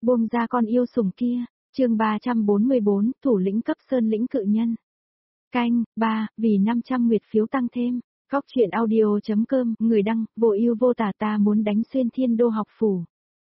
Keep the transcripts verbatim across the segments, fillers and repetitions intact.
Buông ra con yêu sủng kia, chương ba trăm bốn mươi bốn, thủ lĩnh cấp sơn lĩnh cự nhân. Canh, ba, vì năm trăm nguyệt phiếu tăng thêm. Góc chuyện audio.com, người đăng, vô ưu vô tả ta muốn đánh xuyên thiên đô học phủ.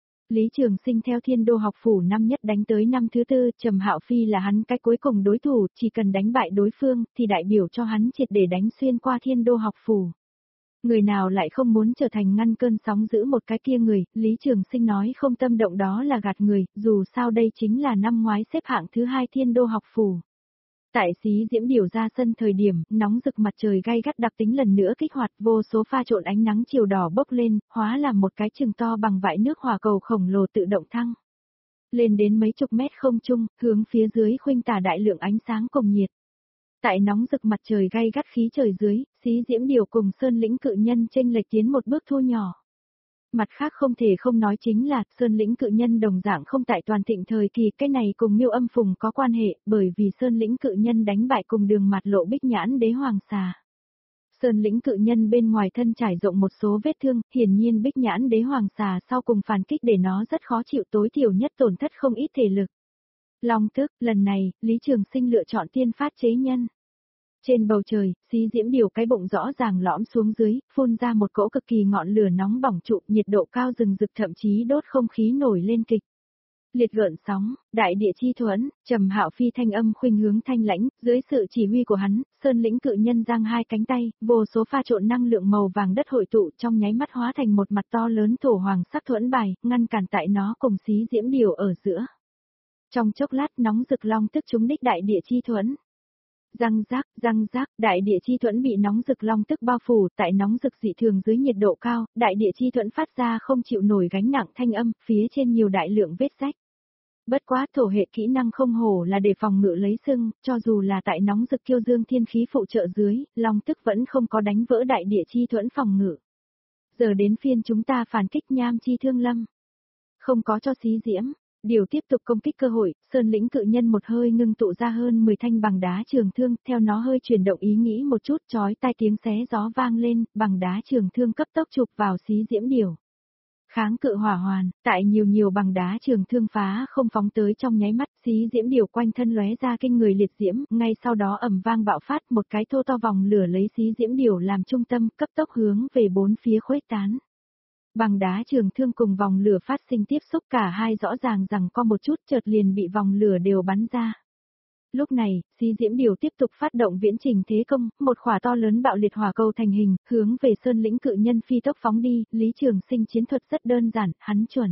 Lý Trường Sinh theo thiên đô học phủ năm nhất đánh tới năm thứ tư, Trầm Hạo Phi là hắn cái cuối cùng đối thủ, chỉ cần đánh bại đối phương, thì đại biểu cho hắn triệt để đánh xuyên qua thiên đô học phủ. Người nào lại không muốn trở thành ngăn cơn sóng giữ một cái kia người, Lý Trường Sinh nói không tâm động đó là gạt người, dù sao đây chính là năm ngoái xếp hạng thứ hai thiên đô học phủ. Tại Xí Diễm Điểu ra sân thời điểm, nóng rực mặt trời gay gắt đặc tính lần nữa kích hoạt, vô số pha trộn ánh nắng chiều đỏ bốc lên, hóa làm một cái chừng to bằng vại nước hỏa cầu khổng lồ tự động thăng. Lên đến mấy chục mét không trung, hướng phía dưới khuynh tả đại lượng ánh sáng cùng nhiệt. Tại nóng rực mặt trời gay gắt khí trời dưới, Xí Diễm Điểu cùng Sơn Lĩnh Cự Nhân chênh lệch tiến một bước thu nhỏ. Mặt khác không thể không nói chính là, Sơn Lĩnh Cự Nhân đồng dạng không tại toàn thịnh thời kỳ, cái này cùng Miêu Âm Phùng có quan hệ, bởi vì Sơn Lĩnh Cự Nhân đánh bại cùng Đường Mạt Lộ Bích Nhãn Đế Hoàng Xà. Sơn Lĩnh Cự Nhân bên ngoài thân trải rộng một số vết thương, hiển nhiên Bích Nhãn Đế Hoàng Xà sau cùng phản kích để nó rất khó chịu, tối thiểu nhất tổn thất không ít thể lực. Long tức, lần này, Lý Trường Sinh lựa chọn tiên phát chế nhân. Trên bầu trời, Xí Diễm Điểu cái bụng rõ ràng lõm xuống dưới, phun ra một cỗ cực kỳ ngọn lửa nóng bỏng trụ, nhiệt độ cao rừng rực thậm chí đốt không khí nổi lên kịch. Liệt gợn sóng, đại địa chi thuẫn, Trầm Hạo Phi thanh âm khuynh hướng thanh lãnh, dưới sự chỉ huy của hắn, Sơn Lĩnh Cự Nhân giang hai cánh tay, vô số pha trộn năng lượng màu vàng đất hội tụ trong nháy mắt hóa thành một mặt to lớn thổ hoàng sắc thuẫn bài, ngăn cản tại nó cùng Xí Diễm Điểu ở giữa. Trong chốc lát nóng rực long tức trúng đích đại địa chi thuẫn. Răng rác, răng rác, đại địa chi thuẫn bị nóng rực long tức bao phủ, tại nóng rực dị thường dưới nhiệt độ cao, đại địa chi thuẫn phát ra không chịu nổi gánh nặng thanh âm, phía trên nhiều đại lượng vết rách. Bất quá thổ hệ kỹ năng không hổ là để phòng ngự lấy sưng, cho dù là tại nóng rực kiêu dương thiên khí phụ trợ dưới, long tức vẫn không có đánh vỡ đại địa chi thuẫn phòng ngự. Giờ đến phiên chúng ta phản kích nham chi thương lâm. Không có cho Xí Diễm Điều tiếp tục công kích cơ hội, Sơn Lĩnh Cự Nhân một hơi ngưng tụ ra hơn mười thanh bằng đá trường thương, theo nó hơi chuyển động ý nghĩ một chút, chói tai tiếng xé gió vang lên, bằng đá trường thương cấp tốc chụp vào Xí Diễm Điểu. Kháng cự hỏa hoàn, tại nhiều nhiều bằng đá trường thương phá không phóng tới trong nháy mắt, Xí Diễm Điểu quanh thân lóe ra kinh người liệt diễm, ngay sau đó ầm vang bạo phát, một cái thô to vòng lửa lấy Xí Diễm Điểu làm trung tâm, cấp tốc hướng về bốn phía khuếch tán. Bằng đá trường thương cùng vòng lửa phát sinh tiếp xúc, cả hai rõ ràng rằng có một chút, chợt liền bị vòng lửa đều bắn ra. Lúc này, Xí Diễm Điểu tiếp tục phát động viễn trình thế công, một khỏa to lớn bạo liệt hỏa cầu thành hình, hướng về Sơn Lĩnh Cự Nhân phi tốc phóng đi. Lý Trường Sinh chiến thuật rất đơn giản, hắn chuẩn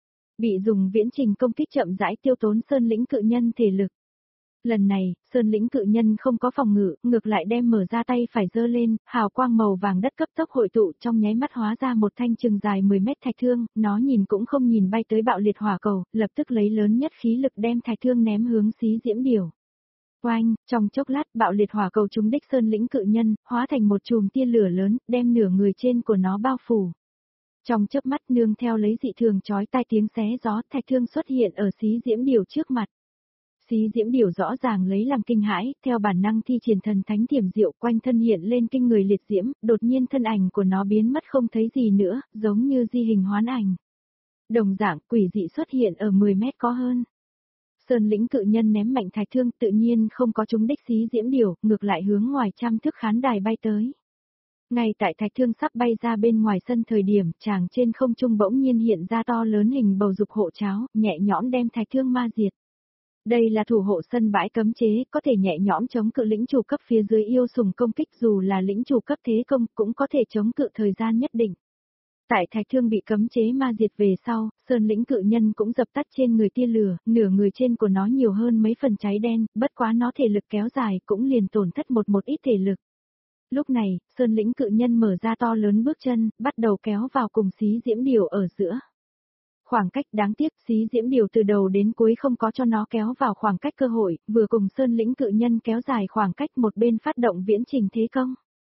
bị dùng viễn trình công kích chậm rãi tiêu tốn Sơn Lĩnh Cự Nhân thể lực. Lần này, Sơn Lĩnh Cự Nhân không có phòng ngự, ngược lại đem mở ra tay phải giơ lên, hào quang màu vàng đất cấp tốc hội tụ trong nháy mắt hóa ra một thanh chừng dài mười mét thạch thương, nó nhìn cũng không nhìn bay tới bạo liệt hỏa cầu, lập tức lấy lớn nhất khí lực đem thạch thương ném hướng Xí Diễm Điểu. Oanh, trong chốc lát bạo liệt hỏa cầu trúng đích Sơn Lĩnh Cự Nhân, hóa thành một chùm tia lửa lớn, đem nửa người trên của nó bao phủ. Trong chớp mắt nương theo lấy dị thường chói tai tiếng xé gió, thạch thương xuất hiện ở Xí Diễm Điểu trước mặt. Xí Diễm Điểu rõ ràng lấy làm kinh hãi, theo bản năng thi triển thần thánh thiểm diệu, quanh thân hiện lên kinh người liệt diễm, đột nhiên thân ảnh của nó biến mất không thấy gì nữa, giống như di hình hoán ảnh. Đồng dạng quỷ dị xuất hiện ở mười mét có hơn. Sơn Lĩnh Cự Nhân ném mạnh thạch thương, tự nhiên không có trúng đích Xí Diễm Điểu, ngược lại hướng ngoài trăm thước khán đài bay tới. Ngay tại thạch thương sắp bay ra bên ngoài sân thời điểm, chàng trên không trung bỗng nhiên hiện ra to lớn hình bầu dục hộ cháo, nhẹ nhõm đem thạch thương ma diệt. Đây là thủ hộ sân bãi cấm chế, có thể nhẹ nhõm chống cự lĩnh chủ cấp phía dưới yêu sủng công kích, dù là lĩnh chủ cấp thế công cũng có thể chống cự thời gian nhất định. Tại thạch thương bị cấm chế ma diệt về sau, Sơn Lĩnh Cự Nhân cũng dập tắt trên người tia lửa, nửa người trên của nó nhiều hơn mấy phần cháy đen, bất quá nó thể lực kéo dài cũng liền tổn thất một một ít thể lực. Lúc này, Sơn Lĩnh Cự Nhân mở ra to lớn bước chân, bắt đầu kéo vào cùng Xí Diễm Điểu ở giữa. Khoảng cách đáng tiếc, Xí Diễm Điểu từ đầu đến cuối không có cho nó kéo vào khoảng cách cơ hội, vừa cùng Sơn Lĩnh Cự Nhân kéo dài khoảng cách, một bên phát động viễn trình thế công.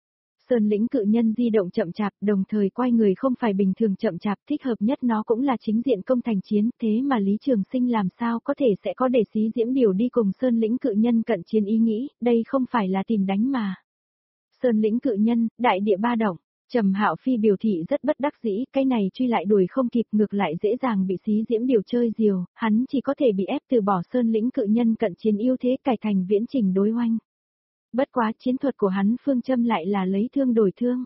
Sơn Lĩnh Cự Nhân di động chậm chạp, đồng thời quay người không phải bình thường chậm chạp, thích hợp nhất nó cũng là chính diện công thành chiến, thế mà Lý Trường Sinh làm sao có thể sẽ có để Xí Diễm Điểu đi cùng Sơn Lĩnh Cự Nhân cận chiến ý nghĩ, đây không phải là tìm đánh mà. Sơn Lĩnh Cự Nhân, đại địa ba động. Trầm Hạo Phi biểu thị rất bất đắc dĩ, cái này truy lại đuổi không kịp, ngược lại dễ dàng bị xí diễm điều chơi diều, hắn chỉ có thể bị ép từ bỏ sơn lĩnh cự nhân cận chiến ưu thế cải thành viễn trình đối oanh. Bất quá chiến thuật của hắn phương châm lại là lấy thương đổi thương.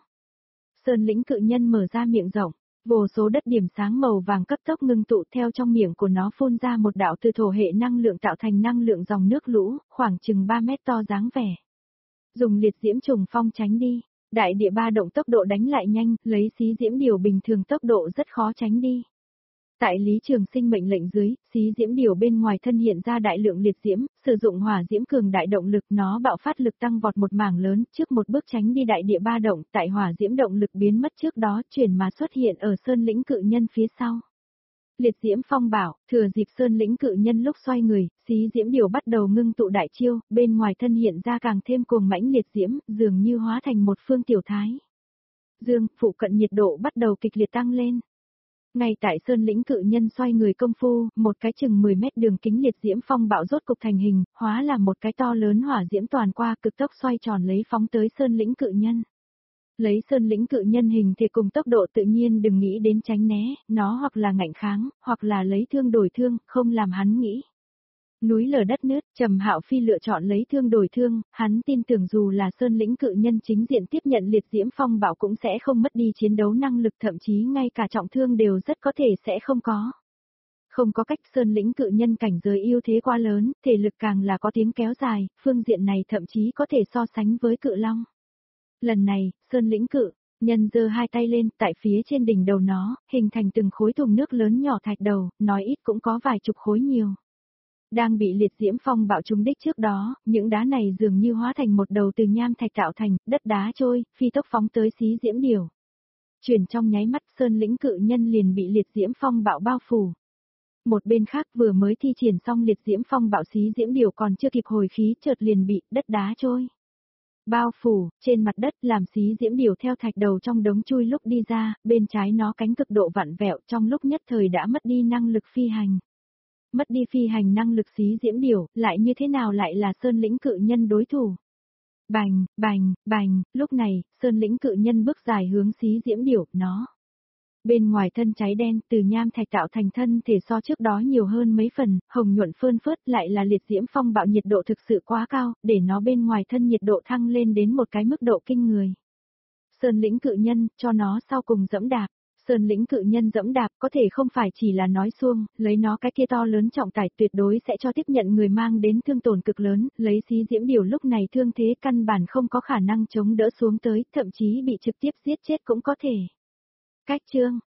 Sơn lĩnh cự nhân mở ra miệng rộng, vô số đất điểm sáng màu vàng cấp tốc ngưng tụ theo trong miệng của nó phun ra một đạo từ thổ hệ năng lượng tạo thành năng lượng dòng nước lũ, khoảng chừng ba mét to dáng vẻ. Dùng liệt diễm trùng phong tránh đi, đại địa ba động tốc độ đánh lại nhanh, lấy xí diễm điều bình thường tốc độ rất khó tránh đi. Tại Lý Trường Sinh mệnh lệnh dưới, xí diễm điều bên ngoài thân hiện ra đại lượng liệt diễm, sử dụng hỏa diễm cường đại động lực, nó bạo phát lực tăng vọt một mảng lớn, trước một bước tránh đi đại địa ba động, tại hỏa diễm động lực biến mất trước đó, chuyển mà xuất hiện ở sơn lĩnh cự nhân phía sau. Liệt diễm phong bảo, thừa dịp sơn lĩnh cự nhân lúc xoay người, xí diễm điều bắt đầu ngưng tụ đại chiêu, bên ngoài thân hiện ra càng thêm cuồng mãnh liệt diễm, dường như hóa thành một phương tiểu thái. Dương, phụ cận nhiệt độ bắt đầu kịch liệt tăng lên. Ngay tại sơn lĩnh cự nhân xoay người công phu, một cái chừng mười mét đường kính liệt diễm phong bạo rốt cục thành hình, hóa là một cái to lớn hỏa diễm toàn qua cực tốc xoay tròn lấy phóng tới sơn lĩnh cự nhân. Lấy sơn lĩnh cự nhân hình thể cùng tốc độ tự nhiên đừng nghĩ đến tránh né, nó hoặc là ngạnh kháng, hoặc là lấy thương đổi thương, không làm hắn nghĩ. Núi lở đất nứt, Trầm Hạo Phi lựa chọn lấy thương đổi thương, hắn tin tưởng dù là sơn lĩnh cự nhân chính diện tiếp nhận liệt diễm phong bạo cũng sẽ không mất đi chiến đấu năng lực, thậm chí ngay cả trọng thương đều rất có thể sẽ không có. Không có cách, sơn lĩnh cự nhân cảnh giới ưu thế quá lớn, thể lực càng là có tiếng kéo dài, phương diện này thậm chí có thể so sánh với cự long. Lần này, sơn lĩnh cự nhân giơ hai tay lên, tại phía trên đỉnh đầu nó, hình thành từng khối thùng nước lớn nhỏ thạch đầu, nói ít cũng có vài chục khối nhiều. Đang bị liệt diễm phong bạo trúng đích trước đó, những đá này dường như hóa thành một đầu từ nham thạch tạo thành, đất đá trôi, phi tốc phóng tới xí diễm điều. Chuyển trong nháy mắt, sơn lĩnh cự nhân liền bị liệt diễm phong bạo bao phủ. Một bên khác vừa mới thi triển xong liệt diễm phong bạo, xí diễm điều còn chưa kịp hồi khí chợt liền bị đất đá trôi bao phủ, trên mặt đất, làm xí diễm điều theo thạch đầu trong đống chui lúc đi ra, bên trái nó cánh cực độ vặn vẹo, trong lúc nhất thời đã mất đi năng lực phi hành. Mất đi phi hành năng lực xí diễm điều, lại như thế nào lại là sơn lĩnh cự nhân đối thủ. Bành, bành, bành, lúc này, sơn lĩnh cự nhân bước dài hướng xí diễm điều, nó. Bên ngoài thân cháy đen, từ nham thạch tạo thành thân thể so trước đó nhiều hơn mấy phần, hồng nhuận phơn phớt, lại là liệt diễm phong bạo nhiệt độ thực sự quá cao, để nó bên ngoài thân nhiệt độ thăng lên đến một cái mức độ kinh người. Sơn lĩnh cự nhân, cho nó sau cùng dẫm đạp. Sơn lĩnh cự nhân dẫm đạp có thể không phải chỉ là nói suông, lấy nó cái kia to lớn trọng tải tuyệt đối sẽ cho tiếp nhận người mang đến thương tổn cực lớn, lấy xí diễm điều lúc này thương thế căn bản không có khả năng chống đỡ xuống tới, thậm chí bị trực tiếp giết chết cũng có thể. Cách chương